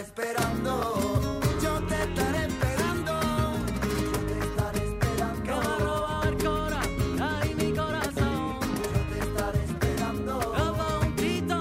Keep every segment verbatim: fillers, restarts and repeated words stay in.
esperando. Yo te estaré esperando. Yo te estaré esperando. Que me ha robado el cora, ay mi corazón. Yo te estaré esperando. Como un tito.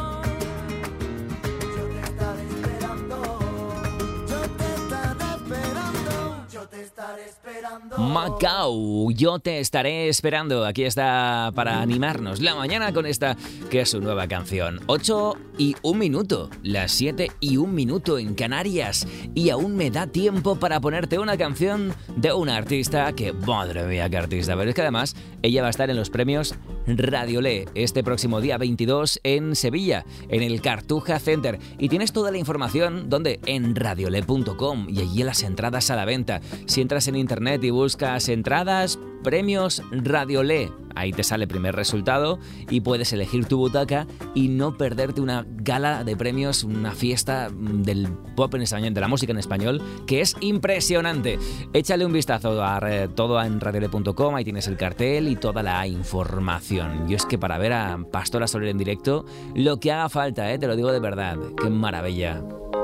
Yo te estaré esperando. Yo te estaré esperando. Yo te estaré esperando. Macao, yo te estaré esperando. Aquí está para animarnos la mañana con esta que es su nueva canción. ocho y un minuto, las siete y un minuto en Canarias. Y aún me da tiempo para ponerte una canción de una artista que, madre mía, qué artista. Pero es que además ella va a estar en los premios Radiolé este próximo día veintidós en Sevilla, en el Cartuja Center. Y tienes toda la información, ¿dónde? En radiolé punto com, y allí las entradas a la venta. Si entras en internet y buscas entradas, premios Radiolé, ahí te sale el primer resultado y puedes elegir tu butaca y no perderte una gala de premios, una fiesta del pop en español, de la música en español, que es impresionante. Échale un vistazo a eh, todo en radiolé punto com, ahí tienes el cartel y toda la información. Yo es que para ver a Pastora Soler en directo, lo que haga falta, eh, te lo digo de verdad, qué maravilla.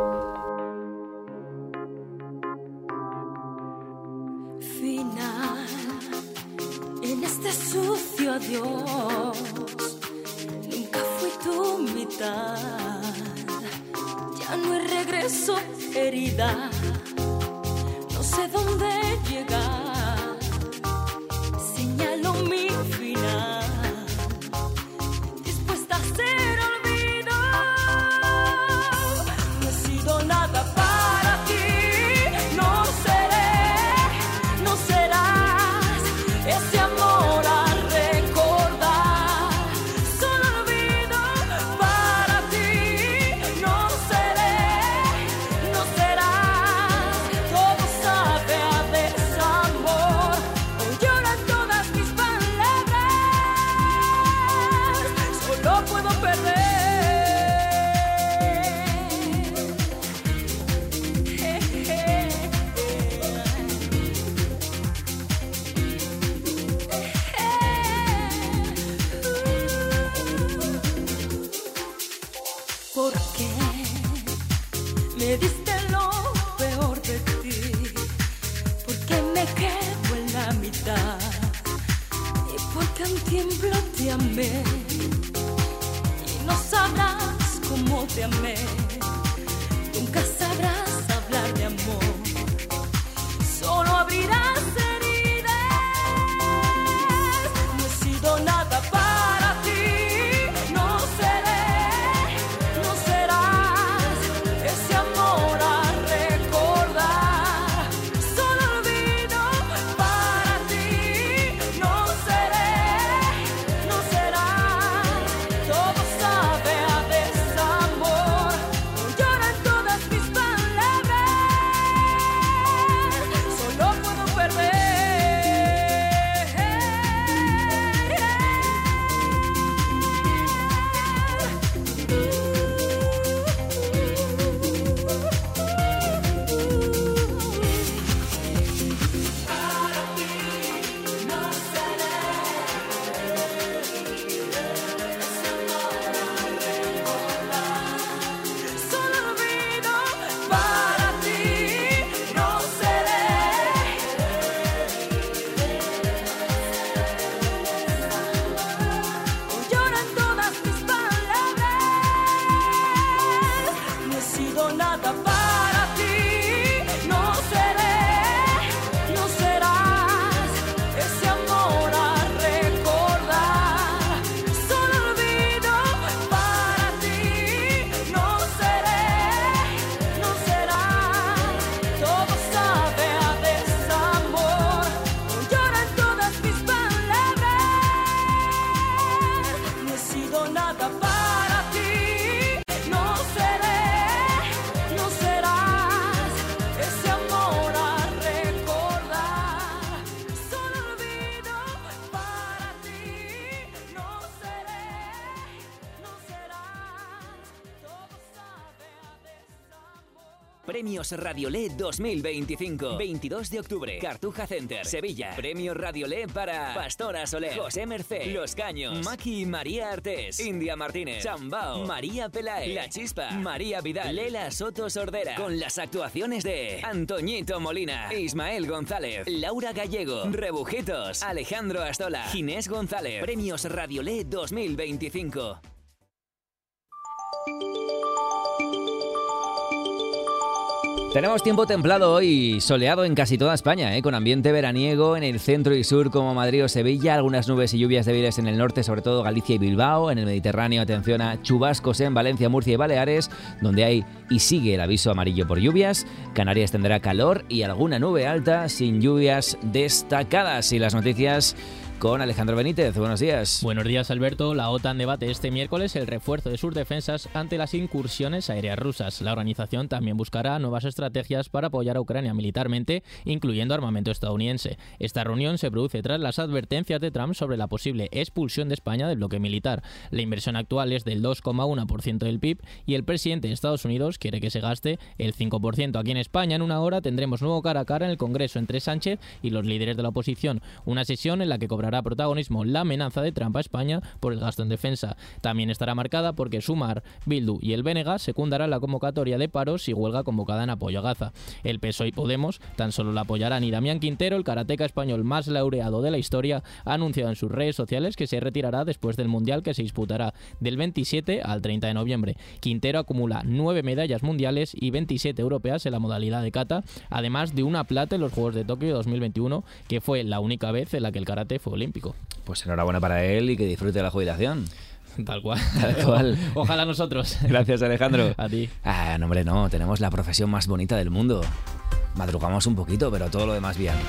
Final en este sucio adiós, nunca fui tu mitad, ya no hay regreso, herida, no sé dónde llegar, señalo mi final, dispuesta a ser olvido, no he sido nada para ti, no seré, no serás ese amor a recordar, solo olvido para ti, no seré, no serás, todo sabe a desamor, hoy lloran todas mis palabras, solo puedo perder. ¿Por qué me diste lo peor de ti? ¿Por qué me quedo en la mitad? ¿Y por qué a un tiemblo te amé? Y no sabrás cómo te amé. Nunca sabrás hablar de amor. Solo abrirás heridas. No he sido nada para ti. No seré, no serás ese amor a recordar. Solo olvido para ti. No seré, no serás. Todo sabe a desamor. Hoy lloran todas mis palabras. Premios Radiolé dos mil veinticinco. veintidós de octubre, Cartuja Center, Sevilla. Premios Radiolé para Pastora Soler, José Mercé, Los Caños, Maki y María Artés, India Martínez, Chambao, María Pelae, La Chispa, María Vidal, Lela Soto Sordera. Con las actuaciones de Antoñito Molina, Ismael González, Laura Gallego, Rebujitos, Alejandro Astola, Ginés González. Premios Radiolé dos mil veinticinco. Tenemos tiempo templado hoy, soleado en casi toda España, ¿eh? Con ambiente veraniego en el centro y sur como Madrid o Sevilla, algunas nubes y lluvias débiles en el norte, sobre todo Galicia y Bilbao. En el Mediterráneo, atención a chubascos en Valencia, Murcia y Baleares, donde hay y sigue el aviso amarillo por lluvias. Canarias tendrá calor y alguna nube alta sin lluvias destacadas. Y las noticias con Alejandro Benítez. Buenos días. Buenos días, Alberto. La OTAN debate este miércoles el refuerzo de sus defensas ante las incursiones aéreas rusas. La organización también buscará nuevas estrategias para apoyar a Ucrania militarmente, incluyendo armamento estadounidense. Esta reunión se produce tras las advertencias de Trump sobre la posible expulsión de España del bloque militar. La inversión actual es del dos coma uno por ciento del P I B y el presidente de Estados Unidos quiere que se gaste el cinco por ciento. Aquí en España, en una hora, tendremos nuevo cara a cara en el Congreso entre Sánchez y los líderes de la oposición. Una sesión en la que cobrará protagonismo la amenaza de Trump a España por el gasto en defensa. También estará marcada porque Sumar, Bildu y el B N G secundarán la convocatoria de paros y huelga convocada en apoyo a Gaza. El P S O E y Podemos tan solo la apoyarán, y Damián Quintero, el karateca español más laureado de la historia, ha anunciado en sus redes sociales que se retirará después del Mundial, que se disputará del veintisiete al treinta de noviembre. Quintero acumula nueve medallas mundiales y veintisiete europeas en la modalidad de kata, además de una plata en los Juegos de Tokio dos mil veintiuno, que fue la única vez en la que el karate fue olímpico. Pues enhorabuena para él y que disfrute de la jubilación. Tal cual. Tal cual. Ojalá nosotros. Gracias, Alejandro. A ti. Ah, no, hombre, no. Tenemos la profesión más bonita del mundo. Madrugamos un poquito, pero todo lo demás bien.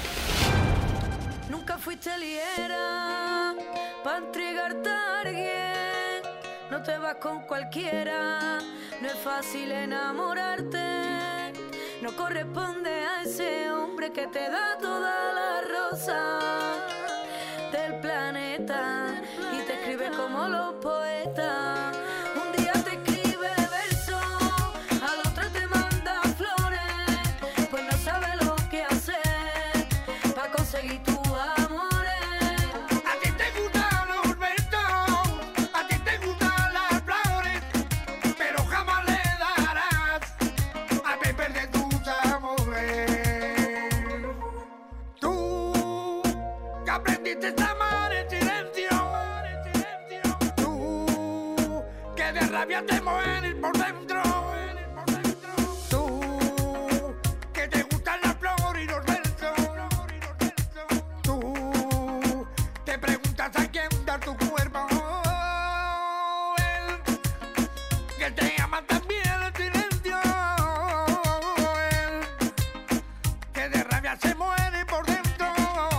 Nunca fuiste liera para entregarte a alguien. No te vas con cualquiera. No es fácil enamorarte. No corresponde a ese hombre que te da toda la rosa del planeta y te escribe como los poetas. Un día te escribe verso, al otro te manda flores, pues no sabe lo que hacer para conseguir tus amores. A ti te gustan los versos, a ti te gustan las flores, pero jamás le darás a beber de tus amores. Tú que aprendiste a amar en silencio, tú que de rabia te mueres por dentro, tú que te gustan las flores y los versos, tú te preguntas a quién dar tu cuerpo, él que te ama también en silencio, él que de rabia se muere por dentro,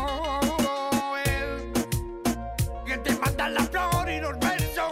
él que te manda las flores y los versos,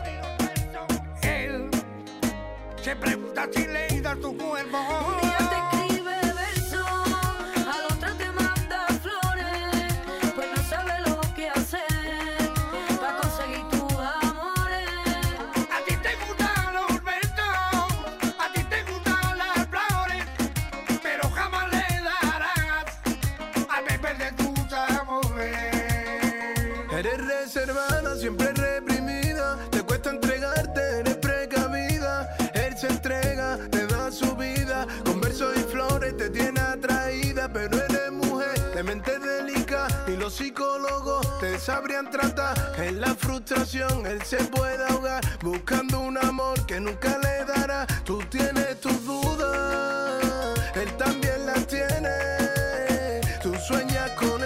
él se pregunta si le das tu cuerpo. Un día te escribe verso, al otro te manda flores, pues no sabe lo que hacer para conseguir tus amores. A ti te gustan los versos, a ti te gustan las flores, pero jamás le darás a beber de tus amores. Eres reservada, siempre reprimida, te cuesta entregarte, eres precavida. Él se entrega, te da su vida, con versos y flores te tiene atraída, pero eres mujer de mente delicada y los psicólogos te sabrían tratar. En la frustración él se puede ahogar, buscando un amor que nunca le dará. Tú tienes tus dudas, él también las tiene, tú sueñas con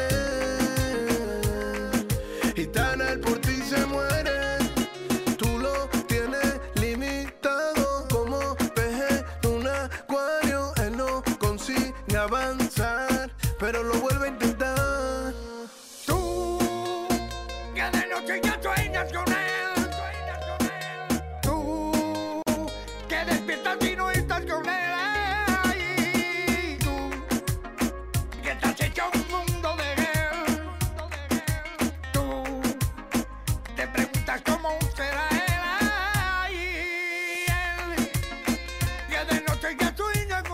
él y tan él por ti se muere. Tú lo tienes limitado como pez en un acuario. Él no consigue avanzar, pero lo vuelve a intentar. Tú que de noche ya sueñas con él, tú que despiertas y no estás con él. Ay, tú que te has hecho un mundo de él, tú te preguntas cómo será él. Ay, él que de noche ya sueña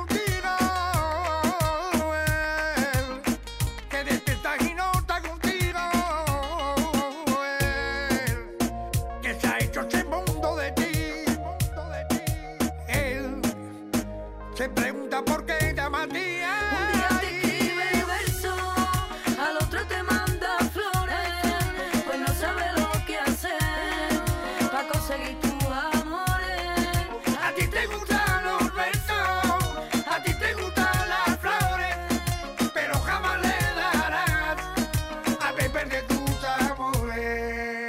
se pregunta por qué llama tía. Un día te escribe verso, al otro te manda flores, pues no sabe lo que hacer para conseguir tus amores. A ti te gustan los versos, a ti te gustan las flores, pero jamás le darás a beber de tus amores.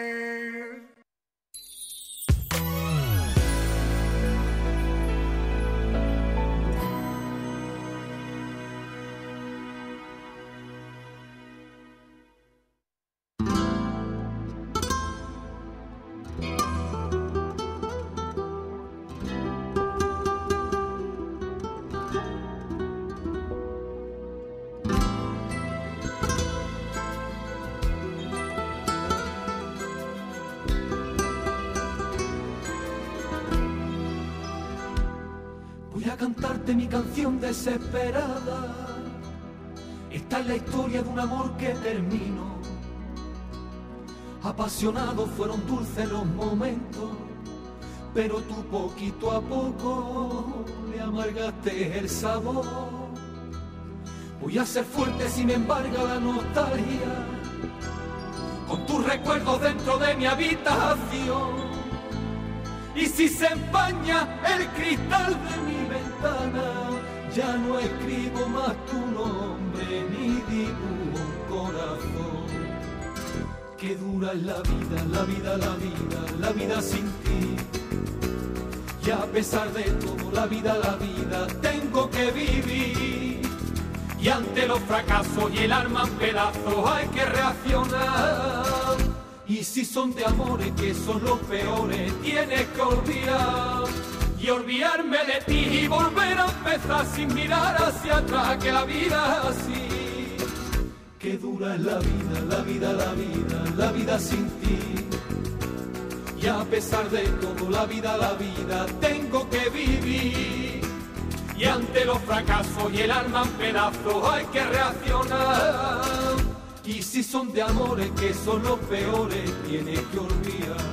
Voy a cantarte mi canción desesperada. Esta es la historia de un amor que terminó. Apasionados fueron dulces los momentos, pero tú poquito a poco le amargaste el sabor. Voy a ser fuerte si me embarga la nostalgia, con tus recuerdos dentro de mi habitación. Y si se empaña el cristal de mi ventana, ya no escribo más tu nombre ni dibujo un corazón. Qué dura es la vida, la vida, la vida, la vida sin ti. Y a pesar de todo, la vida, la vida, tengo que vivir. Y ante los fracasos y el alma en pedazos hay que reaccionar. Y si son de amores que son los peores, tienes que olvidar. Y olvidarme de ti y volver a empezar sin mirar hacia atrás, que la vida es así. Qué dura es la vida, la vida, la vida, la vida sin ti. Y a pesar de todo, la vida, la vida, tengo que vivir. Y ante los fracasos y el alma en pedazos hay que reaccionar. Y si son de amores que son los peores, tienes que olvidar.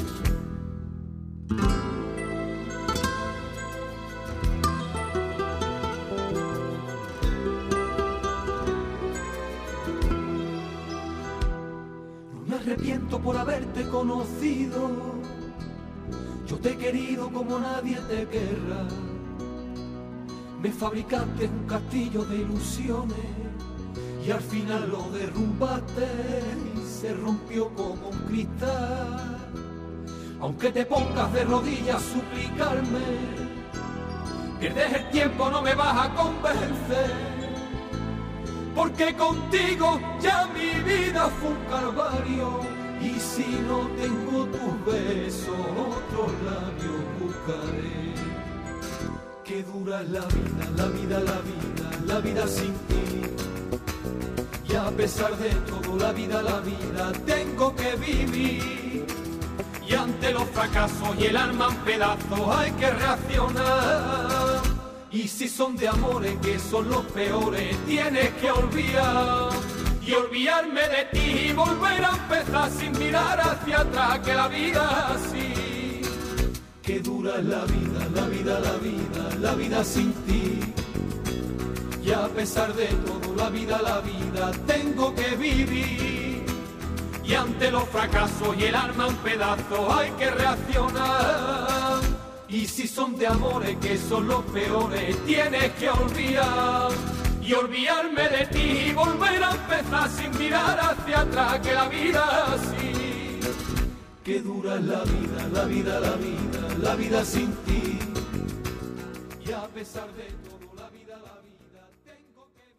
No me arrepiento por haberte conocido. Yo te he querido como nadie te querrá. Me fabricaste un castillo de ilusiones y al final lo derrumbaste y se rompió como un cristal. Aunque te pongas de rodillas a suplicarme, pierdes el tiempo, no me vas a convencer. Porque contigo ya mi vida fue un calvario. Y si no tengo tus besos, otros labios buscaré. Qué dura es la vida, la vida, la vida, la vida sin ti. Y a pesar de todo, la vida, la vida, tengo que vivir. Y ante los fracasos y el alma en pedazos hay que reaccionar. Y si son de amores que son los peores, tienes que olvidar. Y olvidarme de ti y volver a empezar sin mirar hacia atrás, que la vida es así. Qué dura es la vida, la vida, la vida, la vida sin ti. Y a pesar de todo, la vida, la vida, tengo que vivir. Y ante los fracasos y el alma en pedazos hay que reaccionar. Y si son de amores que son los peores, tienes que olvidar. Y olvidarme de ti y volver a empezar sin mirar hacia atrás, que la vida es así. Qué dura es la vida, la vida, la vida, la vida sin ti. Y a pesar de todo, la vida, la vida, tengo que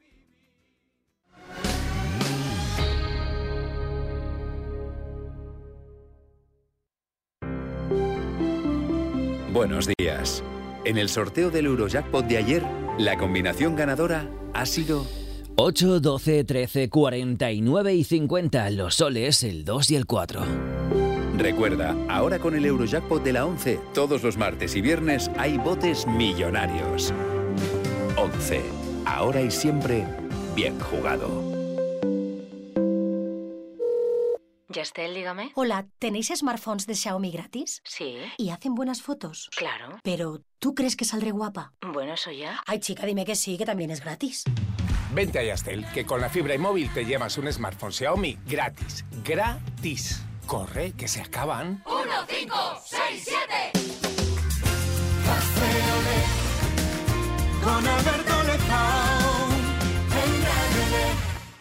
vivir. Buenos días. En el sorteo del Eurojackpot de ayer, la combinación ganadora ha sido ocho, doce, trece, cuarenta y nueve y cincuenta. Los soles, el dos y el cuatro. Recuerda, ahora con el Eurojackpot de la once, todos los martes y viernes hay botes millonarios. once. Ahora y siempre, bien jugado. Yastel, dígame. Hola, ¿tenéis smartphones de Xiaomi gratis? Sí. ¿Y hacen buenas fotos? Claro. Pero, ¿tú crees que saldré guapa? Bueno, eso ya. Ay, chica, dime que sí, que también es gratis. Vente a Yastel, que con la fibra y móvil te llevas un smartphone Xiaomi gratis. ¡Gratis! Corre, que se acaban. uno, cinco, seis, siete. Café Olé, con Alberto Lezao, en Radio Olé.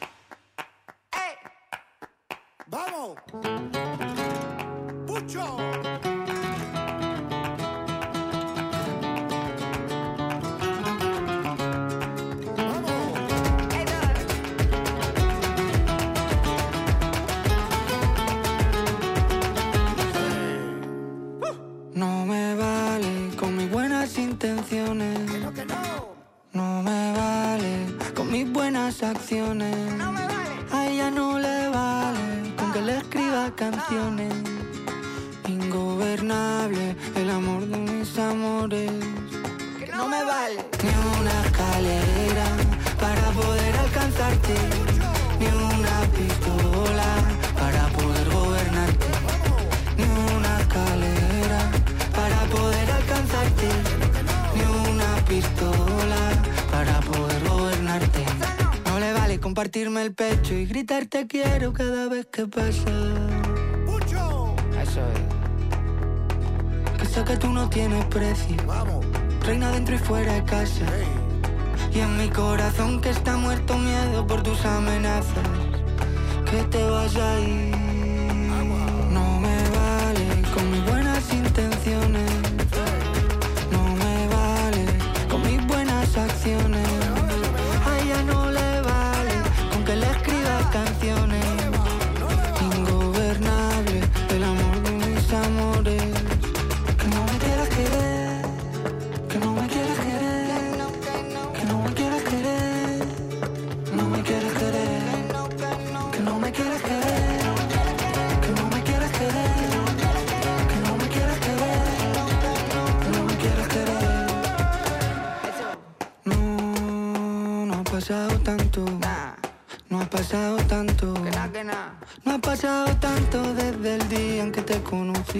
¡Vamos! ¡Pucho! No me vale con mis buenas intenciones. ¡No, que no! No me vale con mis buenas acciones. ¡No me vale! A ella no le vale con que le escriba canciones. Ingobernable el amor de mis amores. ¡Que no me vale! Ni una escalera para poder alcanzarte. Ni una pistola para poder gobernarte. Ni una escalera para poder alcanzarte. Ni una pistola para poder gobernarte. No le vale compartirme el pecho y gritar te quiero cada vez que pasa. ¡Pucho! Eso es. Que sé que tú no tienes precio. ¡Vamos! Reina dentro y fuera de casa. Hey. Y en mi corazón que está muerto miedo por tus amenazas. Que te vas a ir. No me vale con mis buenas intenciones. No me vale con mis buenas acciones. A ella no le vale con que le escriba canciones. Ingobernable el amor de mis amores. Que no me quieras querer. Que no me quieras querer. Que no me quieras querer. No me quieras querer. Que no me quieras querer. Que no me quieras querer. Que no me quieras querer. Que no me quieras querer. No, no ha pasado tanto. No ha pasado tanto. No ha pasado tanto desde el día en que te conocí.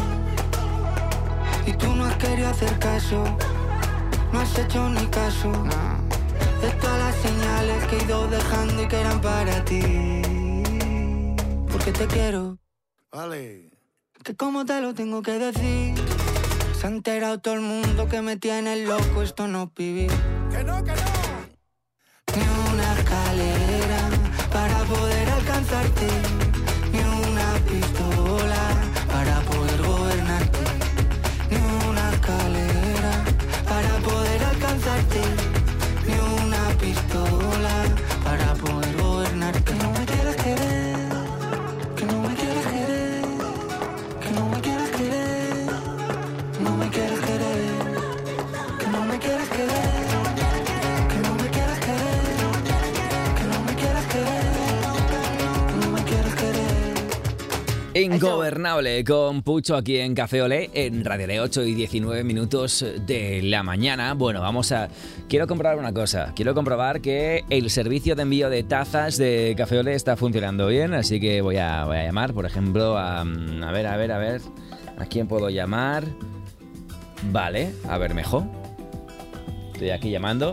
Y tú no has querido hacer caso. No has hecho ni caso. De todas las señales que he ido dejando y que eran para ti. Porque te quiero. Vale. Que como te lo tengo que decir. Se ha enterado todo el mundo que me tiene loco. Esto no es vivir. ¡Que no, que no! Ni una escalera para poder alcanzarte. Ni una pistola para poder gobernarte. Ni una escalera para poder alcanzarte. Ni una pistola para poder gobernarte. Que no me quieras querer. Que no me quieras querer. Que no me quieras querer. No me quieras querer. Que no me quieras querer. Que no me quieras querer. Que no me quieras querer. No me quieras querer. Ingobernable con Pucho aquí en Café Olé, en Radio Olé, ocho y diecinueve minutos de la mañana. Bueno, vamos a... Quiero comprobar una cosa. Quiero comprobar que el servicio de envío de tazas de Café Olé está funcionando bien, así que voy a, voy a llamar, por ejemplo, a... A ver, a ver, a ver... ¿A quién puedo llamar? Vale, a Bermejo. Estoy aquí llamando.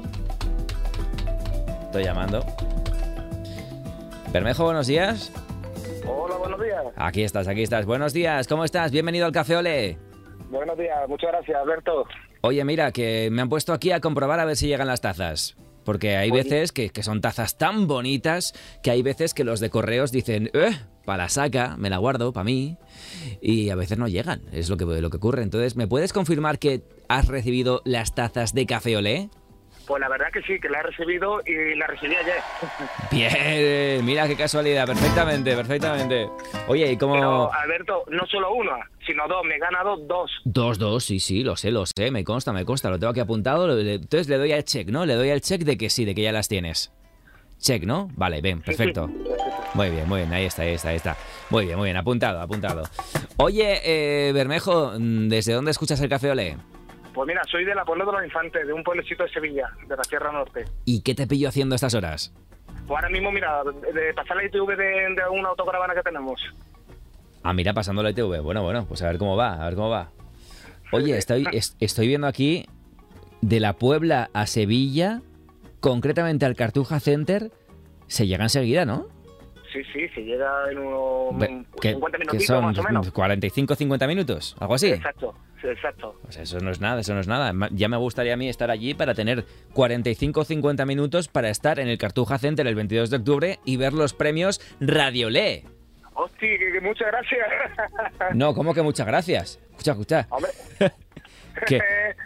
Estoy llamando. Bermejo, buenos días. Hola, buenos días. Aquí estás, aquí estás. Buenos días, ¿cómo estás? Bienvenido al Café Olé. Buenos días, muchas gracias, Alberto. Oye, mira, que me han puesto aquí a comprobar a ver si llegan las tazas. Porque hay veces que, que son tazas tan bonitas que hay veces que los de correos dicen, eh, para la saca, me la guardo, para mí. Y a veces no llegan, es lo que, lo que ocurre. Entonces, ¿me puedes confirmar que has recibido las tazas de Café Olé? Pues la verdad que sí, que la he recibido y la recibí ayer. Bien, mira qué casualidad, perfectamente, perfectamente. Oye, ¿y cómo...? Pero, Alberto, no solo una, sino dos, me he ganado dos. Dos, dos, sí, sí, lo sé, lo sé, me consta, me consta, lo tengo aquí apuntado. Entonces le doy al check, ¿no? Le doy al check de que sí, de que ya las tienes. Check, ¿no? Vale, bien, perfecto. Sí, sí. Muy bien, muy bien, ahí está, ahí está, ahí está. Muy bien, muy bien, apuntado, apuntado. Oye, eh, Bermejo, ¿desde dónde escuchas el Café Olé? Pues mira, soy de la Puebla de los Infantes, de un pueblecito de Sevilla, de la Sierra Norte. ¿Y qué te pillo haciendo a estas horas? Pues ahora mismo, mira, de pasar la I T V de, de una autocaravana que tenemos. Ah, mira, pasando la I T V. Bueno, bueno, pues a ver cómo va, a ver cómo va. Oye, estoy, es, estoy viendo aquí de la Puebla a Sevilla, concretamente al Cartuja Center, se llega enseguida, ¿no? Sí, sí, se llega en unos ¿Qué, cincuenta ¿qué minutitos son? más o menos. ¿cuarenta y cinco, cincuenta minutos? ¿Algo así? Exacto, sí, exacto. Pues eso no es nada, eso no es nada. Ya me gustaría a mí estar allí para tener cuarenta y cinco o cincuenta minutos para estar en el Cartuja Center el veintidós de octubre y ver los premios Radiolé. Hostia, que, que muchas gracias. No, ¿cómo que muchas gracias? Escucha, escucha. Hombre. ¿Qué?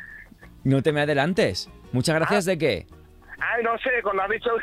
No te me adelantes. ¿Muchas gracias ah. de qué? Ay, no sé, cuando has dicho...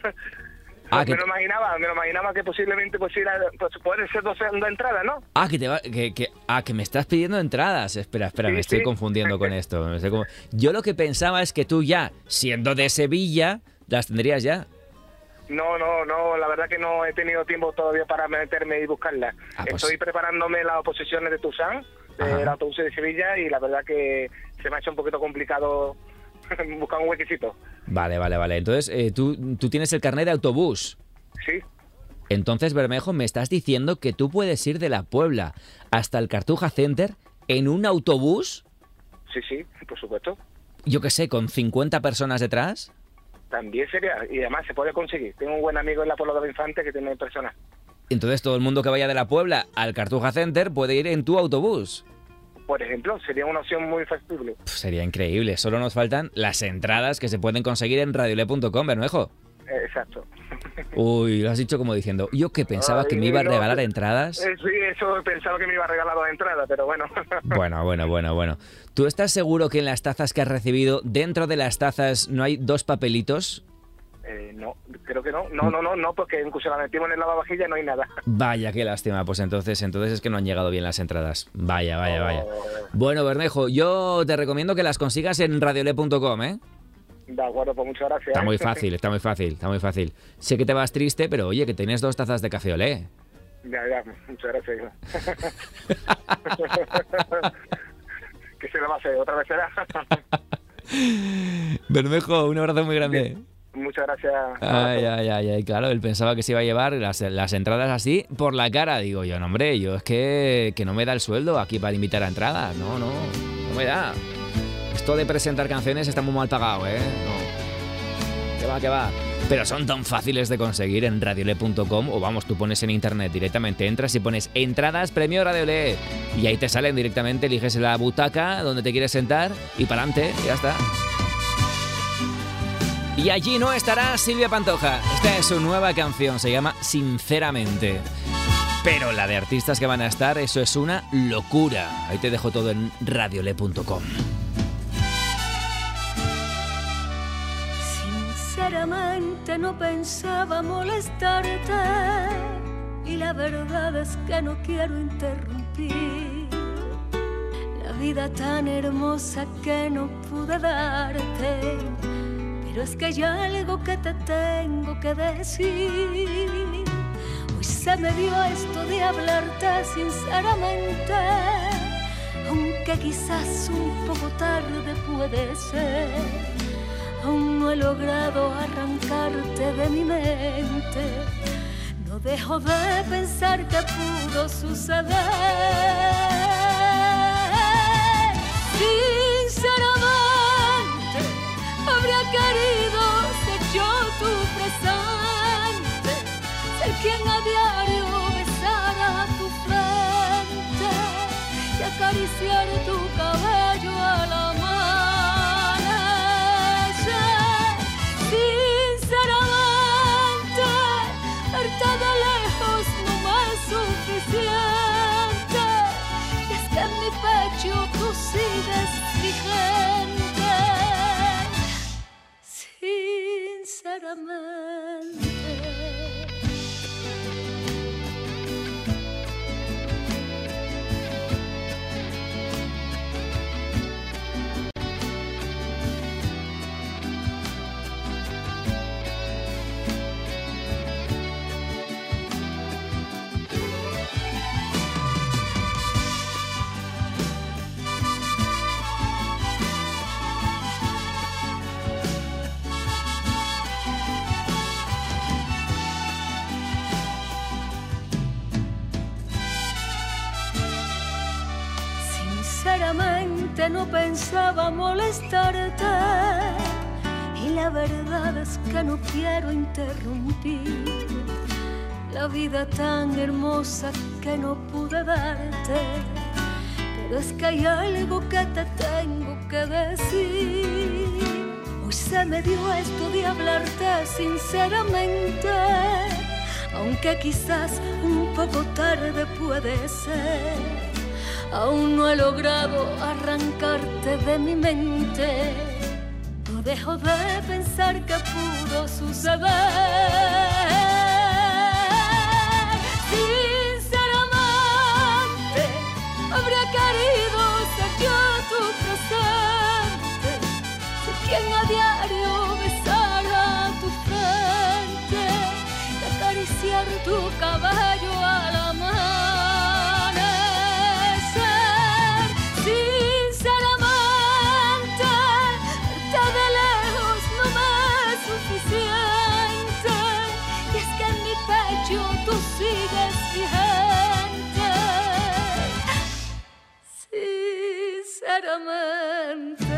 Ah, me que... lo imaginaba, me lo imaginaba que posiblemente pues, ir a, pues puede ser dos, dos entradas, ¿no? Ah, que te va, que, que, ah, que me estás pidiendo entradas. Espera, espera, sí, me estoy sí. confundiendo con esto. Me estoy como... Yo lo que pensaba es que tú ya, siendo de Sevilla, las tendrías ya. No, no, no, la verdad que no he tenido tiempo todavía para meterme y buscarlas. Ah, pues... Estoy preparándome las oposiciones de Tuzán, del autobús de Sevilla, y la verdad que se me ha hecho un poquito complicado buscar un huequecito. Vale, vale, vale. Entonces, eh, tú, tú tienes el carnet de autobús. Sí. Entonces, Bermejo, me estás diciendo que tú puedes ir de la Puebla hasta el Cartuja Center en un autobús. Sí, sí, por supuesto. Yo qué sé, con cincuenta personas detrás. También sería, y además se puede conseguir. Tengo un buen amigo en la Puebla de Infante que tiene personas. Entonces, todo el mundo que vaya de la Puebla al Cartuja Center puede ir en tu autobús. Por ejemplo, sería una opción muy factible. Pff, sería increíble. Solo nos faltan las entradas que se pueden conseguir en radiolé punto com, Bermejo. Exacto. Uy, lo has dicho como diciendo, yo que pensaba Ay, que me iba a regalar no, entradas. Eh, sí, eso pensaba que me iba a regalar las entradas, pero bueno. Bueno, bueno, bueno, bueno. ¿Tú estás seguro que en las tazas que has recibido, dentro de las tazas, no hay dos papelitos? Eh, no, creo que no. No, no, no, no, porque incluso la metimos en el lavavajilla no hay nada. Vaya, qué lástima. Pues entonces, entonces es que no han llegado bien las entradas. Vaya, vaya, vaya. Oh. Bueno, Bermejo, yo te recomiendo que las consigas en radiolé punto com, ¿eh? De acuerdo, pues muchas gracias. Está muy fácil, está muy fácil, está muy fácil. Sé que te vas triste, pero oye, que tienes dos tazas de café olé. Ya, ya, muchas gracias. ¿Qué se le va a hacer? ¿Otra vez será? Bermejo, un abrazo muy grande. Muchas gracias. Ay, ay, ay, ay, claro, él pensaba que se iba a llevar las, las entradas así por la cara. Digo yo, no, hombre, yo es que, que no me da el sueldo aquí para invitar a entradas. No, no, no me da. Esto de presentar canciones está muy mal pagado, ¿eh? No. Que va, que va. Pero son tan fáciles de conseguir en radiolé punto com o vamos, tú pones en internet directamente, entras y pones entradas premio Radiolé y ahí te salen directamente, eliges la butaca donde te quieres sentar y para adelante, ya está. Y allí no estará Silvia Pantoja. Esta es su nueva canción, se llama Sinceramente. Pero la de artistas que van a estar, eso es una locura. Ahí te dejo todo en radiolé punto com. Sinceramente no pensaba molestarte y la verdad es que no quiero interrumpir la vida tan hermosa que no pude darte, pero es que hay algo que te tengo que decir. Hoy se me dio esto de hablarte sinceramente, aunque quizás un poco tarde puede ser. Aún no he logrado arrancarte de mi mente. No dejo de pensar que pudo suceder. Sinceramente, habría querido ser yo tu presente, ser quien a diario besara tu frente y acariciar tu cabello al amanecer. Sinceramente, verte de lejos no me es suficiente y que no pensaba molestarte y la verdad es que no quiero interrumpir la vida tan hermosa que no pude darte, pero es que hay algo que te tengo que decir. Hoy se me dio esto de hablarte sinceramente, aunque quizás un poco tarde puede ser. Aún no he logrado arrancarte de mi mente, no dejo de pensar que pudo suceder. Sinceramente, habría querido ser yo tu presente, ser quien a diario besara tu frente, de acariciar tu cabello al amanecer. Sinceramente, verte de lejos no me es suficiente, y es que en mi pecho tú sigues vigente. Sinceramente.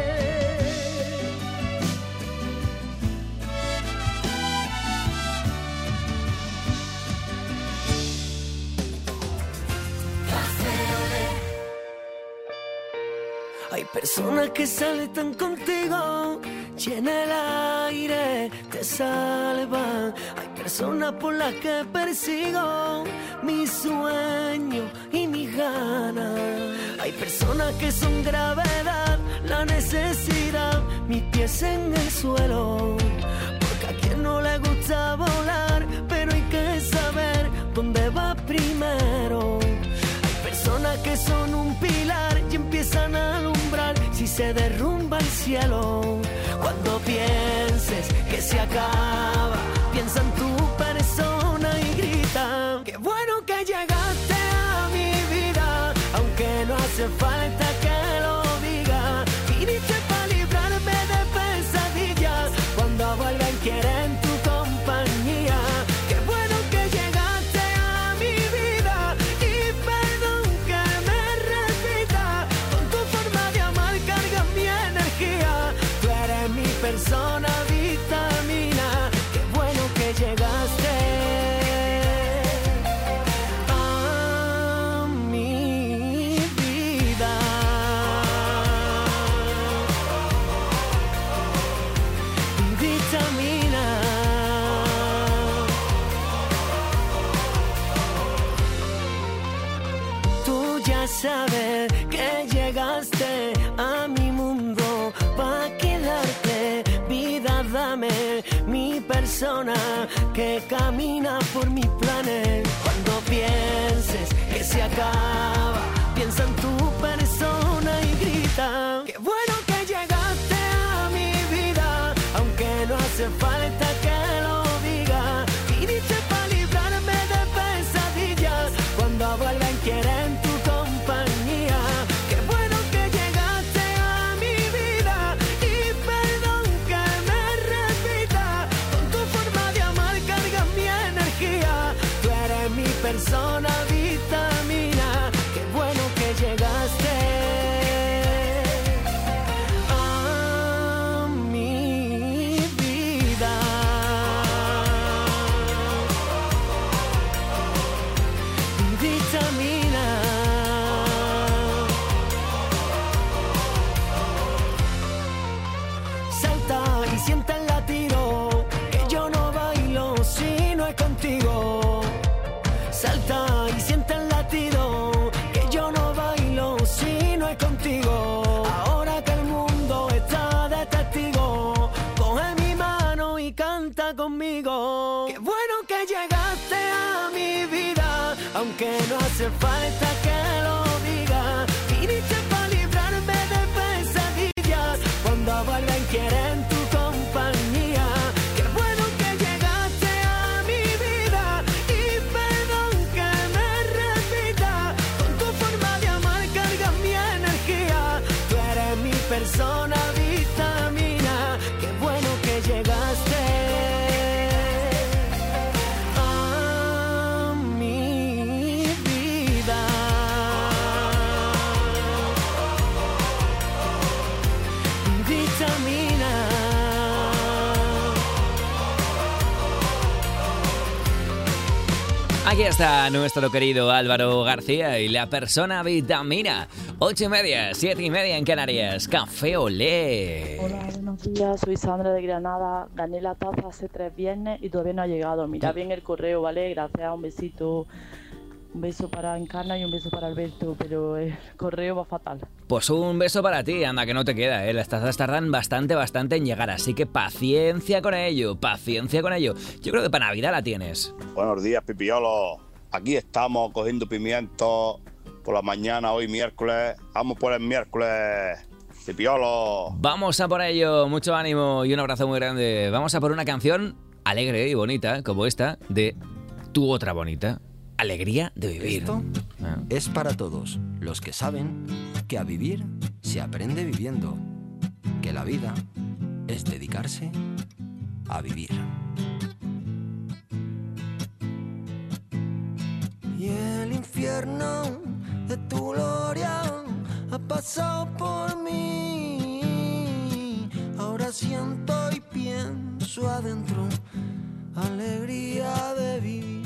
Hay personas que saltan contigo, llena el aire, te salvan. Hay personas por las que persigo mis sueños y mis ganas. Hay personas que son gravedad, la necesidad, mis pies en el suelo. Porque a quien no le gusta volar, pero hay que saber dónde va primero. Personas que son un pilar y empiezan a alumbrar si se derrumba el cielo. Cuando pienses que se acaba, piensa en tu persona y grita: qué bueno que llegaste a mi vida, aunque no hace falta que lo diga. Viniste para librarme de pesadillas, cuando vuelven quieren tu compañía. Qué bueno que llegaste a mi vida y perdón que me repita, con tu forma de amar cargas mi energía. Tú eres mi persona vitamina. Qué bueno que llegaste a mi vida. Vitamina. Tú ya sabes que llegaste a mi mundo pa' quedarte. Vida, dame mi persona que camina por mis planes. Cuando pienses que se acaba, piensa en tu persona y grita: qué bueno que llegaste a mi vida, aunque no hace falta que lo diga. Viniste para librarme de pesadillas, cuando vuelven quieren tu compañía. Qué bueno que llegaste a mi vida y perdón que me repita, con tu forma de amar cargas mi energía. Tú eres mi persona vitamina. Qué bueno que llegaste a mi vida. Vitamina. Salta y sienta el latido, que yo no bailo si no es contigo. Salta y sienta el latido, que yo no bailo si no es contigo. Ahora que el mundo está de testigo, coge mi mano y canta conmigo. Qué bueno que llegaste a mi vida, aunque no hace falta que lo diga. Viniste para librarme de pesadillas, cuando vuelven quieren tu compañía. Qué bueno que llegaste a mi vida y perdón que me repita, con tu forma de amar cargas mi energía. Tú eres mi persona vitamina. Qué bueno que llegaste a mi vida. Aquí está nuestro querido Álvaro García y la persona vitamina. Ocho y media, siete y media en Canarias. Café Olé. Hola, buenos días. Soy Sandra de Granada. Gané la taza hace tres viernes y todavía no ha llegado. Mira bien el correo, ¿vale? Gracias, un besito. Un beso para Encarna y un beso para Alberto, pero el correo va fatal. Pues un beso para ti, anda que no te queda, ¿eh? Las tazas tardan bastante, bastante en llegar, así que paciencia con ello, paciencia con ello. Yo creo que para Navidad la tienes. Buenos días, Pipiolo. Aquí estamos cogiendo pimientos por la mañana, hoy miércoles. Vamos por el miércoles, Pipiolo. Vamos a por ello, mucho ánimo y un abrazo muy grande. Vamos a por una canción alegre y bonita, como esta, de Tu Otra Bonita. Alegría de vivir. Esto ah. es para todos los que saben que a vivir se aprende viviendo, que la vida es dedicarse a vivir. Y el infierno de tu gloria ha pasado por mí. Ahora siento y pienso adentro, alegría de vivir.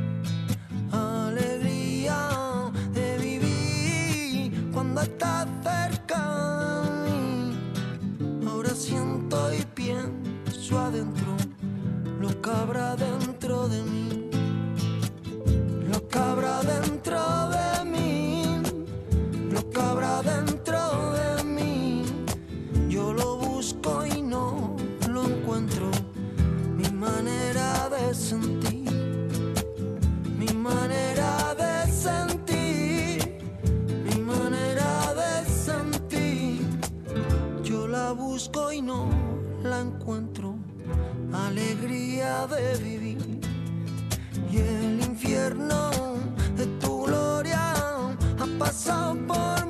Alegría de vivir cuando estás cerca de mí. Ahora siento y pienso adentro lo que habrá dentro de mí. Lo que habrá dentro de mí. Lo que habrá dentro de mí. Yo lo busco y no lo encuentro. Mi manera de sentir. Mi manera de sentir, mi manera de sentir, yo la busco y no la encuentro, alegría de vivir. Y el infierno de tu gloria ha pasado por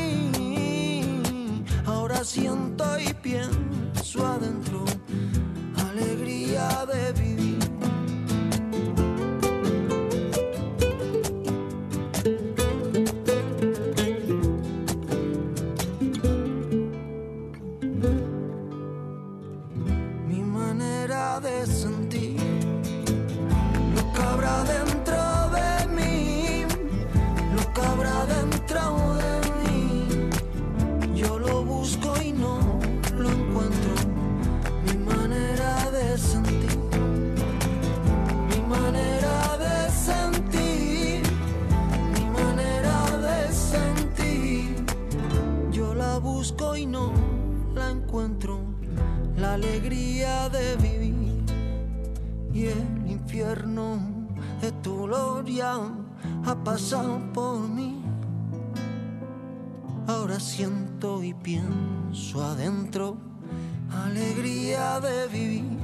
mí. Ahora siento y pienso adentro, alegría de vivir. De sentir lo que habrá dentro de mí, lo que habrá dentro de mí. Yo lo busco y no lo encuentro. Mi manera de sentir, mi manera de sentir, mi manera de sentir. Yo la busco y no la encuentro. La alegría de vivir. Y el infierno de tu gloria ha pasado por mí. Ahora siento y pienso adentro, alegría de vivir.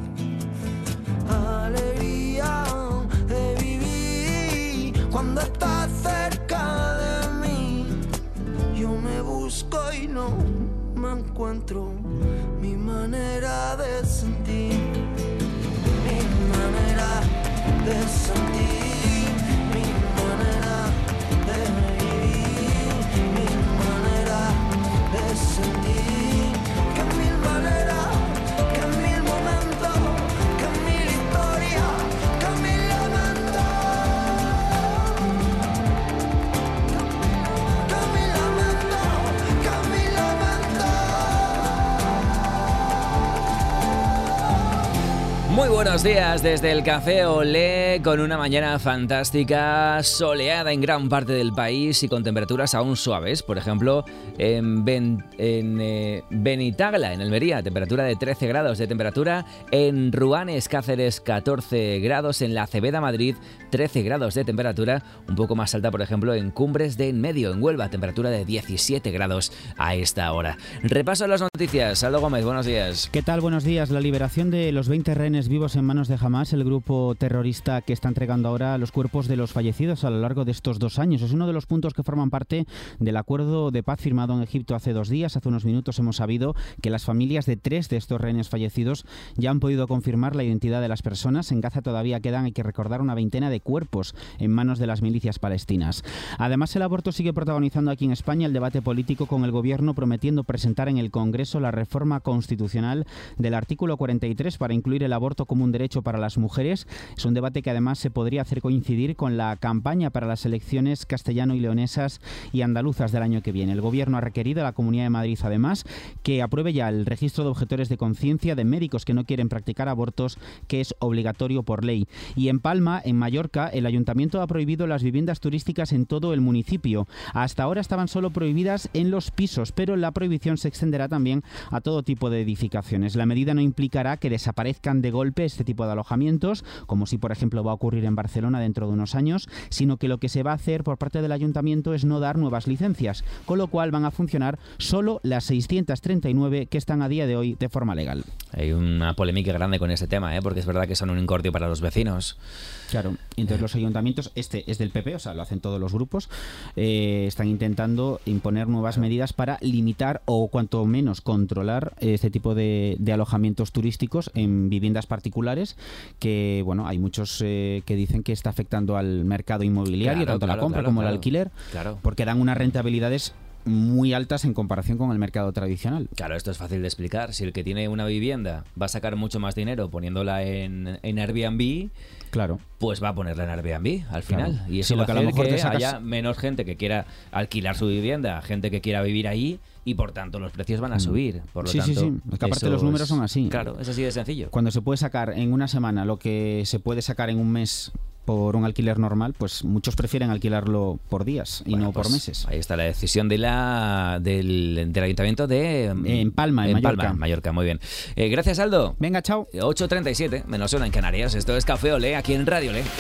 Alegría de vivir cuando estás cerca de mí. Yo me busco y no me encuentro. Mi manera de sentir, mi manera de sentir, mi manera de vivir, mi manera de sentir, que mil maneras, que mil momentos, que mil historias, que mil lamentos, que mil lamentos, que mil lamentos. Muy buenos días desde el Café Olé, con una mañana fantástica, soleada en gran parte del país y con temperaturas aún suaves. Por ejemplo, en, ben, en eh, Benitagla, en Almería, temperatura de trece grados de temperatura. En Ruanes, Cáceres, catorce grados. En La Cebeda, Madrid, trece grados de temperatura. Un poco más alta, por ejemplo, en Cumbres de Enmedio, en Huelva, temperatura de diecisiete grados a esta hora. Repaso las noticias. Aldo Gómez, buenos días. ¿Qué tal? Buenos días. La liberación de los veinte rehenes vivos en manos de Hamas, el grupo terrorista que está entregando ahora los cuerpos de los fallecidos a lo largo de estos dos años. Es uno de los puntos que forman parte del acuerdo de paz firmado en Egipto hace dos días. Hace unos minutos hemos sabido que las familias de tres de estos rehenes fallecidos ya han podido confirmar la identidad de las personas. En Gaza todavía quedan, hay que recordar, una veintena de cuerpos en manos de las milicias palestinas. Además, el aborto sigue protagonizando aquí en España el debate político, con el gobierno prometiendo presentar en el Congreso la reforma constitucional del artículo cuarenta y tres para incluir el aborto aborto como un derecho para las mujeres. Es un debate que además se podría hacer coincidir con la campaña para las elecciones castellano y leonesas y andaluzas del año que viene. El Gobierno ha requerido a la Comunidad de Madrid, además, que apruebe ya el registro de objetores de conciencia de médicos que no quieren practicar abortos, que es obligatorio por ley. Y en Palma, en Mallorca, el Ayuntamiento ha prohibido las viviendas turísticas en todo el municipio. Hasta ahora estaban solo prohibidas en los pisos, pero la prohibición se extenderá también a todo tipo de edificaciones. La medida no implicará que desaparezcan de golpe este tipo de alojamientos, como si por ejemplo va a ocurrir en Barcelona dentro de unos años, sino que lo que se va a hacer por parte del Ayuntamiento es no dar nuevas licencias, con lo cual van a funcionar solo las seiscientas treinta y nueve que están a día de hoy de forma legal. Hay una polémica grande con este tema, ¿eh? Porque es verdad que son un incordio para los vecinos. Claro, entonces los ayuntamientos, este es del P P, o sea, lo hacen todos los grupos, eh, están intentando imponer nuevas medidas para limitar o cuanto menos controlar este tipo de, de alojamientos turísticos en viviendas particulares, que bueno, hay muchos eh, que dicen que está afectando al mercado inmobiliario, Claro, tanto claro, la compra claro, como claro. el alquiler, Claro. porque dan unas rentabilidades muy altas en comparación con el mercado tradicional. Claro, esto es fácil de explicar. Si el que tiene una vivienda va a sacar mucho más dinero poniéndola en, en Airbnb, claro, pues va a ponerla en Airbnb al final. Claro. Y eso Sí, va lo que a a lo hacer mejor que te sacas- haya menos gente que quiera alquilar su vivienda, gente que quiera vivir ahí, y por tanto los precios van a subir. Por lo sí, tanto, sí, sí. Es que aparte eso los números es- son así. Claro, es así de sencillo. Cuando se puede sacar en una semana lo que se puede sacar en un mes por un alquiler normal, pues muchos prefieren alquilarlo por días y Bueno, no pues por meses. Ahí está la decisión de la del, del Ayuntamiento de... En Palma, en Mallorca. Palma, en Mallorca, muy bien. Eh, gracias, Aldo. Venga, chao. ocho treinta y siete, menos una en Canarias. Esto es Café Olé, aquí en Radio Olé.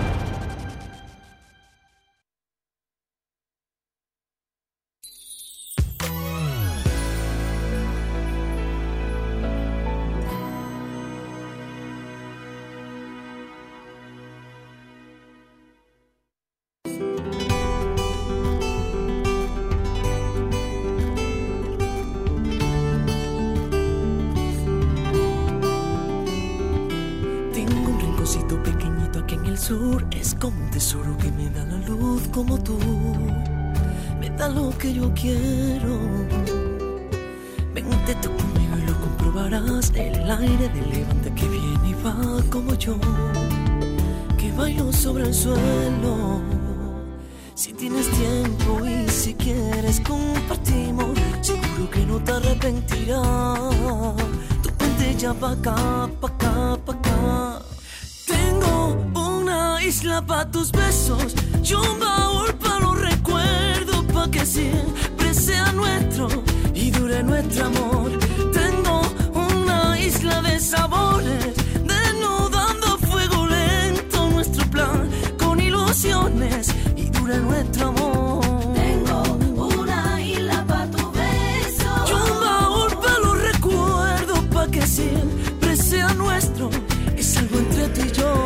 Tengo un rinconcito pequeñito aquí en el sur. Es como un tesoro que me da la luz como tú. Me da lo que yo quiero. Vente tú conmigo y lo comprobarás. El aire de levante que viene y va como yo, que bailo sobre el suelo. Si tienes tiempo y si quieres compartimos, seguro que no te arrepentirás. Tú vente ya pa' acá, pa' acá, pa' acá. Tengo una isla pa' tus besos y un baúl pa' los recuerdos, pa' que siempre sea nuestro y dure nuestro amor. Tengo una isla de sabores, desnudando a fuego lento nuestro plan, con ilusiones y dure nuestro amor. Tengo una isla pa' tu beso Y un baúl pa' los recuerdos, pa' que siempre sea nuestro. Es algo entre tú y yo.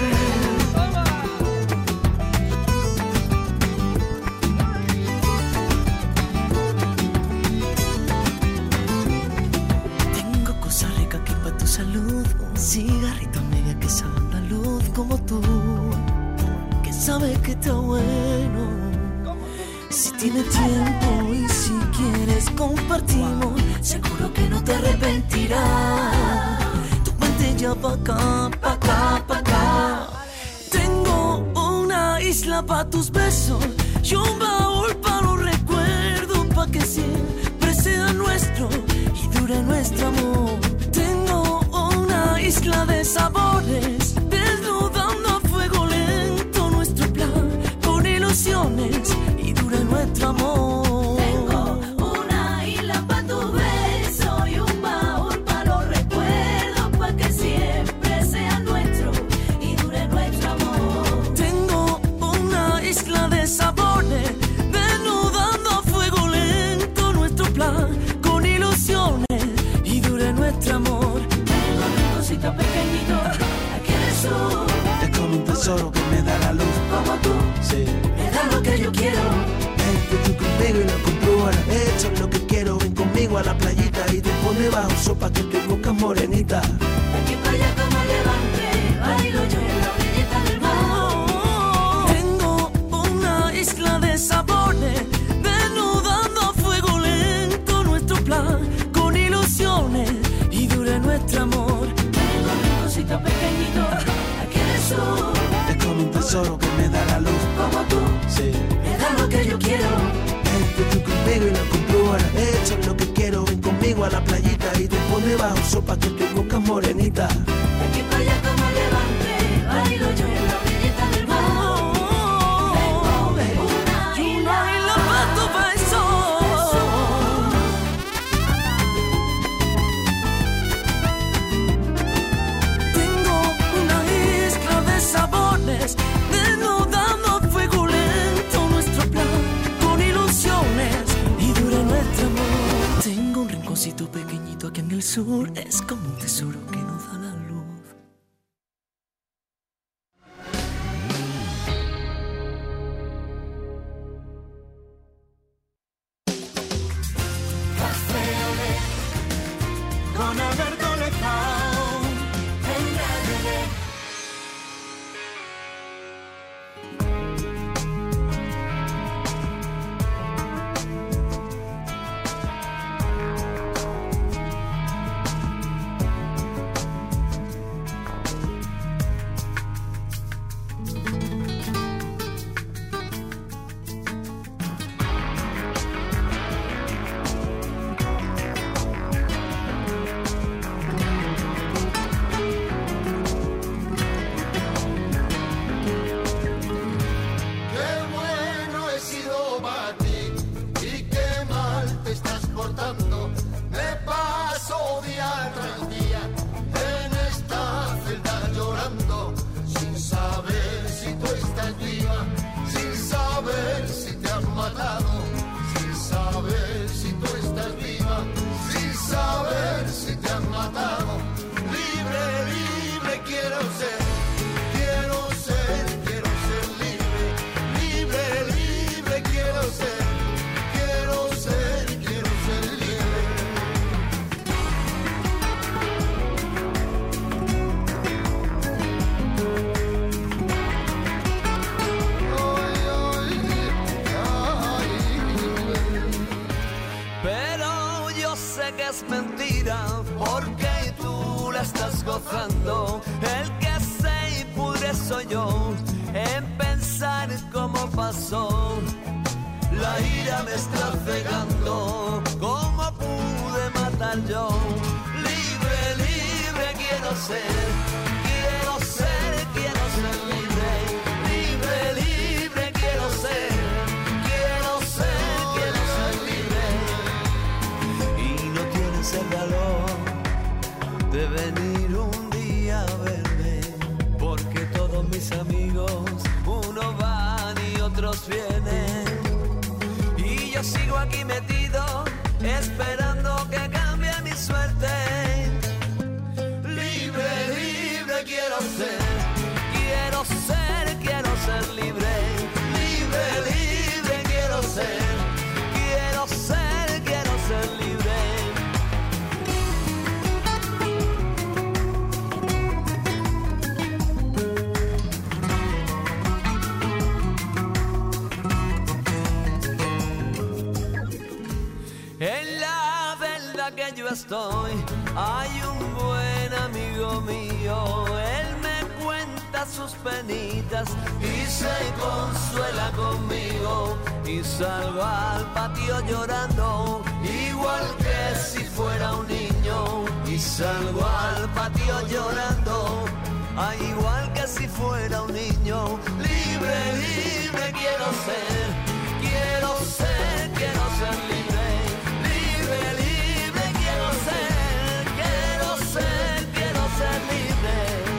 Tengo cosas ricas aquí pa' tu salud. Un cigarrito a media que sabe andaluz como tú, que sabe que está bueno. Si tienes tiempo y si quieres compartimos, seguro que no te arrepentirás. Tú vente ya pa' acá, pa' acá, pa' acá. Tengo una isla pa' tus besos y un baúl pa' los recuerdos, pa' que siempre sea nuestro y dure nuestro amor. Tengo una isla de sabores, desnudando a fuego lento nuestro plan, con ilusiones y dure nuestro amor. Tengo una isla pa' tu beso y un baúl pa' los recuerdos, pa' que siempre sea nuestro y dure nuestro amor. Tengo una isla de sabores, desnudando a fuego lento nuestro plan, con ilusiones y dure nuestro amor. Tengo un rinconcito pequeñito aquí en el sur. Es como un tesoro que me da la luz. Como tú, Sí. me da lo que yo quiero. Vente tú conmigo y lo comprobarás. Esto es lo que quiero. Ven conmigo a la playita y te pone bajo sopa que te buscas morenita. De aquí para allá como levante, bailo yo en la orillita del mar. Tengo una isla de sabores, desnudando a fuego lento nuestro plan, con ilusiones y dure nuestro amor. Tengo un tesoro que me da la luz. Como tú, Sí. me da lo que yo quiero. Vente tú conmigo y lo compro ahora. Hecho lo que quiero, ven conmigo a la playita y te pone bajo sopa que te buscas morenita. De aquí para allá como levante, bailo yo en la orillita del mar. Vengo de una isla y la pato beso. Tengo una isla de sabores, desnudando a fuego lento nuestro plan, con ilusiones y dura nuestro amor. Tengo un rinconcito pequeñito aquí en el sur, es como un tesoro que nos da la luz. Con Alberto Lezao. En Radio Lez. Qué bueno he sido para ti y qué mal te estás portando. Me paso día tras día en esta celda llorando, sin saber si tú estás viva, sin saber si te han matado, sin saber si tú estás viva, sin saber si te han matado. Libre, libre quiero ser, quiero ser, quiero ser libre. Libre, libre quiero ser, quiero ser, quiero ser libre. Pero yo sé que es mentira, porque tú la estás gozando. El que se y pudre soy yo, en pensar cómo pasó. La ira me está cegando, ¿cómo pude matar yo? Libre, libre quiero ser, quiero ser, quiero ser libre. Libre, libre quiero ser, quiero ser, quiero ser libre. Y no tienes el valor de venir un día a verme, porque todos mis amigos, unos van y otros vienen. Y yo sigo aquí metido, esperando que cambie mi suerte. Libre, libre quiero ser, quiero ser, quiero ser libre. Libre, libre quiero ser, quiero ser, quiero ser libre. En la celda que yo estoy hay un buen amigo mío. Él me cuenta sus penitas y se consuela conmigo. Y salgo al patio llorando, igual que si fuera un niño. Y salgo al patio llorando, ah, igual que si fuera un niño. Libre, libre quiero ser, quiero ser, quiero ser libre. Libre, libre quiero ser, quiero ser, quiero ser libre.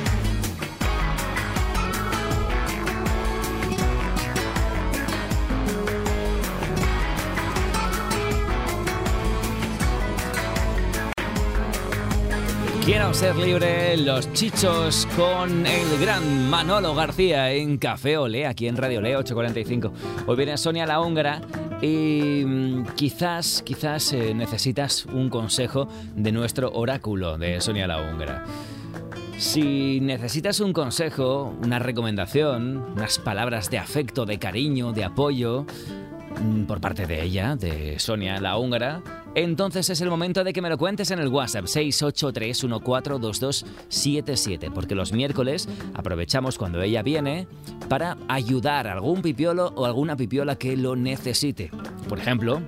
Quiero ser libre, Los Chichos con el gran Manolo García en Café Olé, aquí en Radio Olé ocho cuarenta y cinco. Hoy viene Sonia la húngara y mmm, quizás, quizás eh, necesitas un consejo de nuestro oráculo de Sonia la húngara. Si necesitas un consejo, una recomendación, unas palabras de afecto, de cariño, de apoyo por parte de ella, de Sonia la húngara, entonces es el momento de que me lo cuentes en el WhatsApp seis ocho tres uno cuatro dos dos siete siete, porque los miércoles aprovechamos cuando ella viene para ayudar a algún pipiolo o alguna pipiola que lo necesite. Por ejemplo,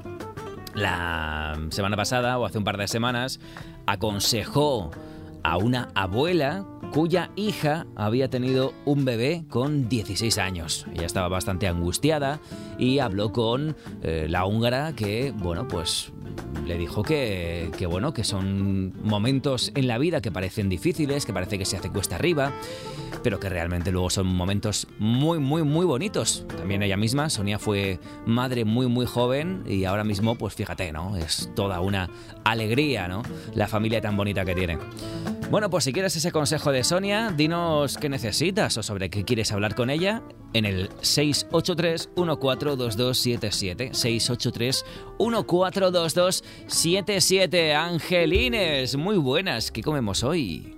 la semana pasada o hace un par de semanas aconsejó a una abuela cuya hija había tenido un bebé con dieciséis años. Ella estaba bastante angustiada y habló con eh, la húngara que, bueno, pues le dijo que, que, bueno, que son momentos en la vida que parecen difíciles, que parece que se hace cuesta arriba, pero que realmente luego son momentos muy, muy, muy bonitos. También ella misma, Sonia, fue madre muy, muy joven y ahora mismo, pues fíjate, ¿no? Es toda una alegría, ¿no? La familia tan bonita que tiene. Bueno, pues si quieres ese consejo de Sonia, dinos qué necesitas o sobre qué quieres hablar con ella en el seis ocho tres uno cuatro dos dos siete siete. seis ocho tres uno cuatro dos dos siete siete. Angelines, muy buenas. ¿Qué comemos hoy?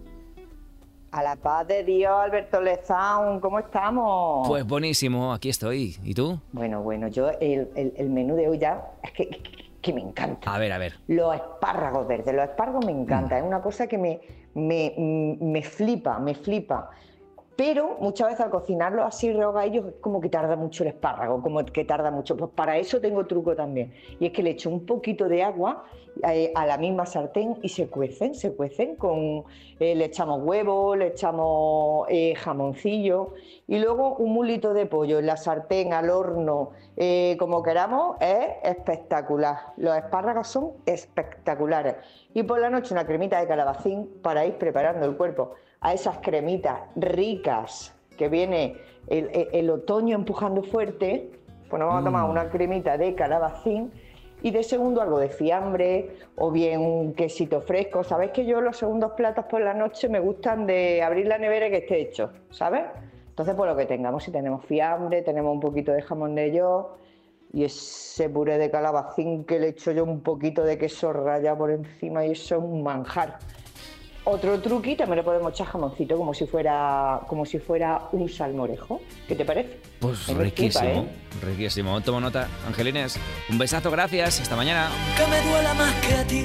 A la paz de Dios, Alberto Lezán, ¿cómo estamos? Pues buenísimo, aquí estoy. ¿Y tú? Bueno, bueno, yo el, el, el menú de hoy ya es que, que, que me encanta. A ver, a ver. Los espárragos verdes, los espárragos me encantan, mm. es una cosa que me, me, me flipa, me flipa. Pero muchas veces al cocinarlos así rehogadillos es como que tarda mucho el espárrago, como que tarda mucho. Pues para eso tengo truco también. Y es que le echo un poquito de agua eh, a la misma sartén y se cuecen, se cuecen con... Eh, le echamos huevo, le echamos eh, jamoncillo y luego un mulito de pollo en la sartén, al horno, eh, como queramos, es espectacular. Los espárragos son espectaculares. Y por la noche una cremita de calabacín para ir preparando el cuerpo a esas cremitas ricas que viene el, el, el otoño empujando fuerte. Pues nos vamos a tomar una cremita de calabacín y de segundo algo de fiambre o bien un quesito fresco. Sabéis que yo los segundos platos por la noche me gustan de abrir la nevera y que esté hecho, ¿sabes? Entonces pues lo que tengamos, si tenemos fiambre, tenemos un poquito de jamón de york y ese puré de calabacín que le echo yo un poquito de queso rallado por encima y eso es un manjar. Otro truquito, también le podemos echar jamoncito como si fuera como si fuera un salmorejo. ¿Qué te parece? Pues me riquísimo, flipa, ¿eh? riquísimo. Tomo nota. Angelines, un besazo, gracias. Hasta mañana. Que me duela más que a ti,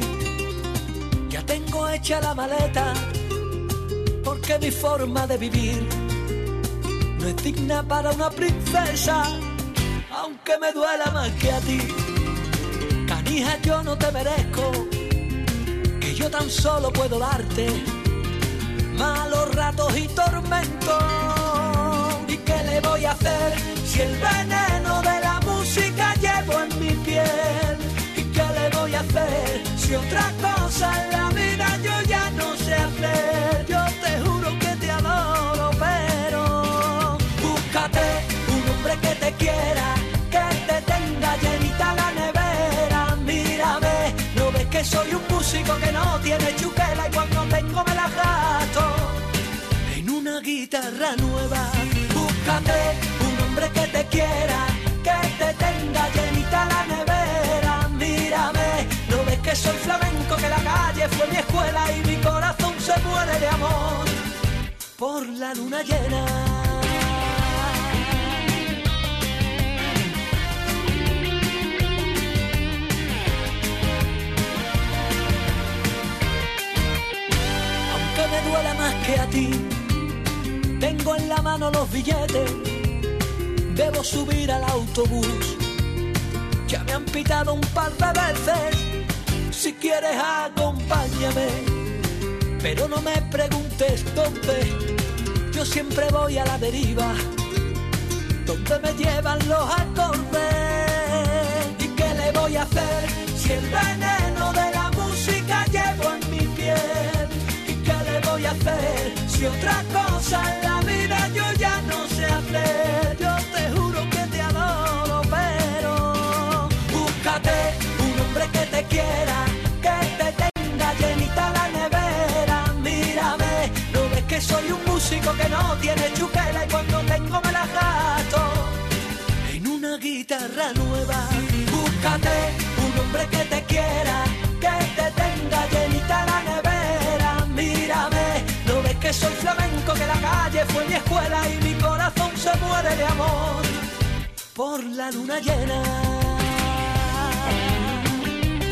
ya tengo hecha la maleta, porque mi forma de vivir no es digna para una princesa. Aunque me duela más que a ti, canija, yo no te merezco, que yo tan solo puedo darte malos ratos y tormentos. ¿Y qué le voy a hacer si el veneno de la música llevo en mi piel? ¿Y qué le voy a hacer si otra cosa en la vida yo ya no sé hacer? Yo te juro que te adoro, pero búscate un hombre que te quiera, que te tenga llenita la nevera. Mírame, ¿no ves que soy un músico que no tiene chuquela y cuando tengo me la gasto en una guitarra nueva? Búscate un hombre que te quiera, que te tenga llenita la nevera. Mírame, ¿no ves que soy flamenco, que la calle fue mi escuela y mi corazón se muere de amor por la luna llena? Me duele más que a ti, tengo en la mano los billetes, debo subir al autobús, ya me han pitado un par de veces, si quieres acompáñame, pero no me preguntes dónde, yo siempre voy a la deriva, donde me llevan los acordes. ¿Y qué le voy a hacer si el veneno de la música llevo en mi piel? Voy a hacer si otra cosa en la vida yo ya no sé hacer? Yo te juro que te adoro, pero búscate un hombre que te quiera, que te tenga llenita la nevera. Mírame, ¿no ves que soy un músico que no tiene chuquela y cuando tengo me la gasto en una guitarra nueva? Búscate un hombre que te quiera, que te tenga llenita la nevera. Mírame, ¿no ves que soy flamenco, que la calle fue mi escuela y mi corazón se muere de amor por la luna llena?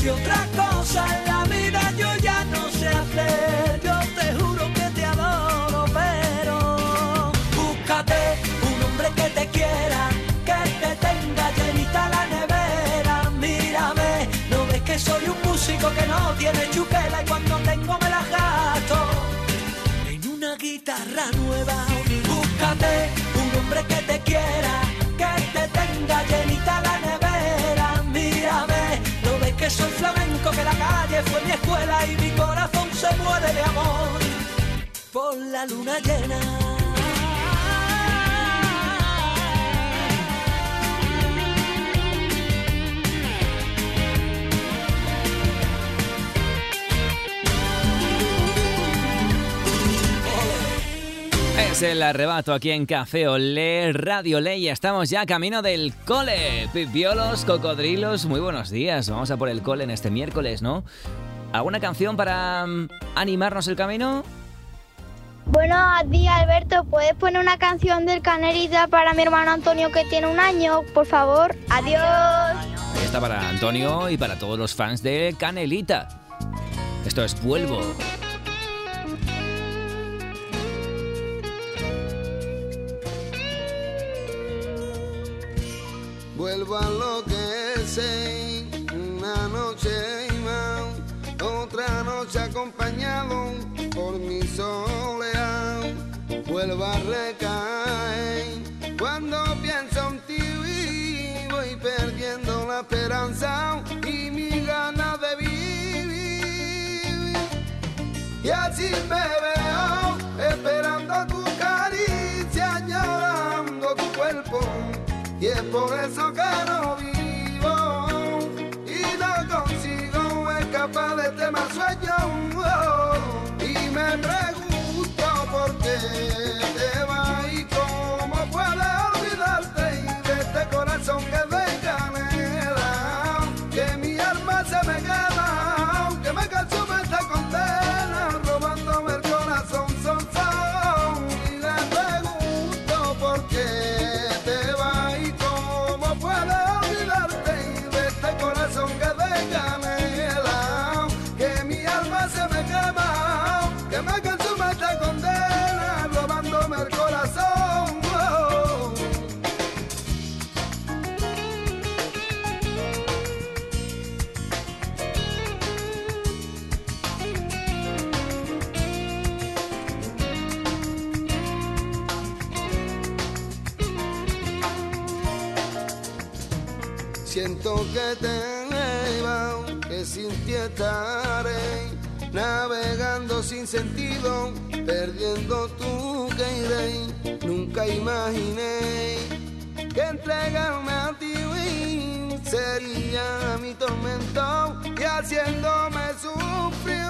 Si otra cosa en la vida yo ya no sé hacer, yo te juro que te adoro, pero búscate un hombre que te quiera, que te tenga llenita la nevera. Mírame, no ves que soy un músico que no tiene chuquela y cuando tengo me la gasto en una guitarra nueva. Búscate un hombre que te quiera, que te tenga llenita la nevera. Mírame, no ves que soy flamenco, que la calle fue mi escuela y mi corazón se muere de amor por la luna llena. Es el arrebato aquí en Café Olé, Radio Olé, y estamos ya camino del cole. Pipiolos, cocodrilos, muy buenos días. Vamos a por el cole en este miércoles, ¿no? ¿Alguna canción para um, animarnos el camino? Buenos días, Alberto. ¿Puedes poner una canción del Canelita para mi hermano Antonio que tiene un año, por favor? Adiós. Ahí está para Antonio y para todos los fans de Canelita. Esto es Vuelvo. Vuelvo a enloquecer una noche y más, otra noche acompañado por mi soledad. Vuelvo a recaer cuando pienso en ti y voy perdiendo la esperanza y mi ganas de vivir. Y así me veo esperando tu caricia, llorando tu cuerpo. Y es por eso que no vivo y no consigo escapar de este mal sueño. Y me pregunto por qué te vas y cómo puedes olvidarte de este corazón que es de canela, que mi alma se me queda, que me canso de esta condena, robándome el corazón son son. Y le pregunto por qué siento que te va, que sin ti estaré navegando sin sentido, perdiendo tu que iré. Nunca imaginé que entregarme a ti sería mi tormento y haciéndome sufrir.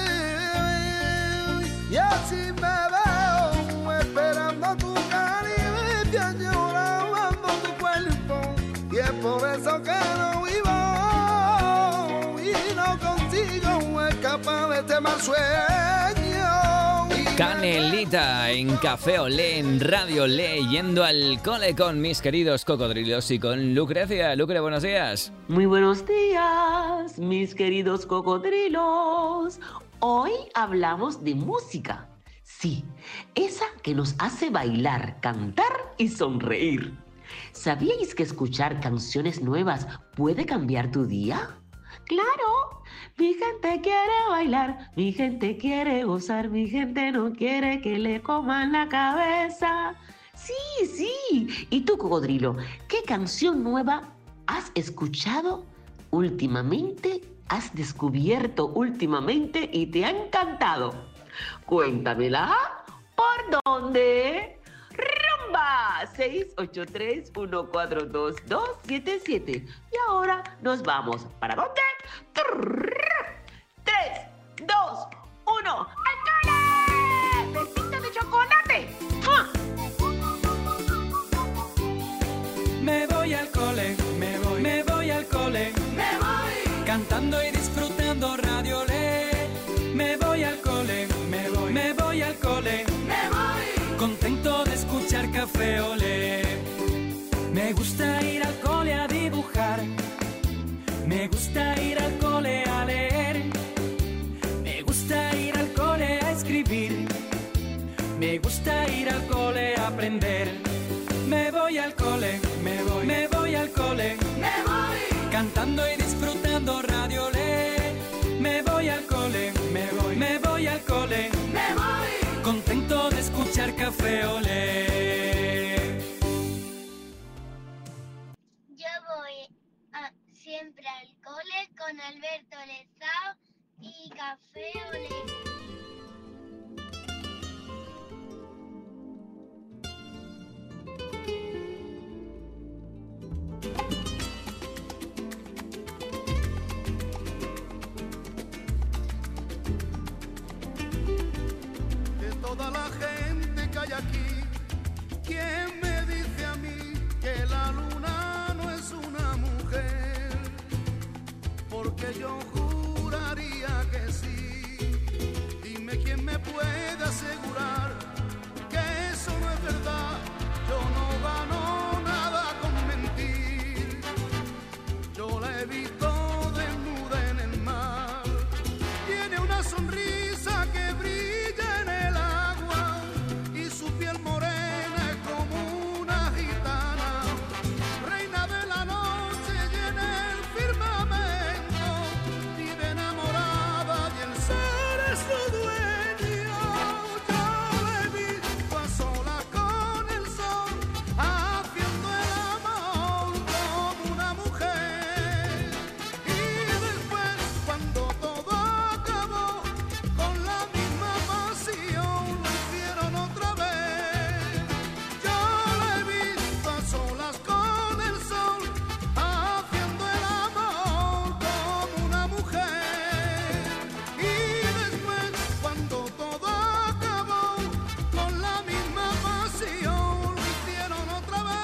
Y así me veo esperando tu caricia, llorando tu cuerpo. Y es por eso que no vivo y no consigo escapar de este mal sueño. Canelita en Café Olé, en Radio Olé, yendo al cole con mis queridos cocodrilos y con Lucrecia. Lucre, buenos días. Muy buenos días, mis queridos cocodrilos. Hoy hablamos de música. Sí, esa que nos hace bailar, cantar y sonreír. ¿Sabíais que escuchar canciones nuevas puede cambiar tu día? ¡Claro! Mi gente quiere bailar, mi gente quiere gozar, mi gente no quiere que le coman la cabeza. Sí, sí. ¿Y tú, cocodrilo, qué canción nueva has escuchado últimamente, has descubierto últimamente y te ha encantado? Cuéntamela. ¿Por dónde? ¡Rumba! seis ocho tres, uno cuatro dos, dos siete siete. Y ahora nos vamos. ¿Para dónde? tres, dos, uno. ¡Al cole! ¡Besito de chocolate! ¡Ah! Me voy al cole, me voy, me voy al cole. Me voy. Cantando y disfrutando Radio Olé. Me voy al cole, me voy, me voy al cole. Me voy. Contento de escuchar Café Olé. Me gusta ir al cole a dibujar. Me gusta gusta ir al cole a leer, me gusta ir al cole a escribir, me gusta ir al cole a aprender. Me voy al cole, me voy, me voy al cole, me voy, cantando y disfrutando Radio Olé. Me voy al cole, me voy, me voy al cole, me voy, contento de escuchar Café Olé. Yo voy a, siempre al cole con Alberto Lezao y Café Olé. Toda la gente que hay aquí, ¿quién me dice a mí que la luna no es una mujer? Porque yo juraría que sí. Dime quién me puede asegurar que eso no es verdad. Yo no gano nada con mentir. Yo la he visto desnuda en el mar. Tiene una sonrisa que brilla en el agua y su piel morena es como una gitana, reina de la noche y en el firmamento vive enamorada y el ser es su dueño. Yo la he visto a solas con el sol haciendo el amor como una mujer, y después cuando todo acabó con la misma pasión lo hicieron otra vez. Yo la he visto a solas con el sol haciendo el amor como una mujer, y después cuando todo acabó con la misma pasión lo hicieron otra vez.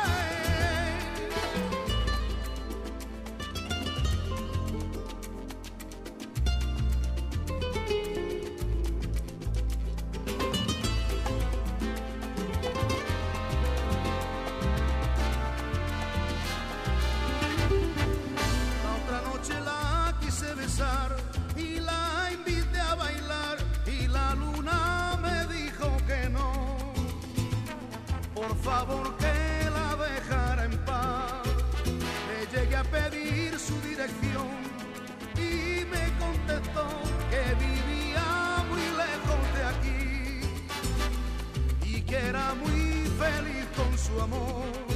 La otra noche la quise besar y la invité a bailar y la luna me dijo que no, por favor que la dejara en paz. Le llegué a pedir su dirección y me contestó que vivía muy lejos de aquí y que era muy feliz con su amor.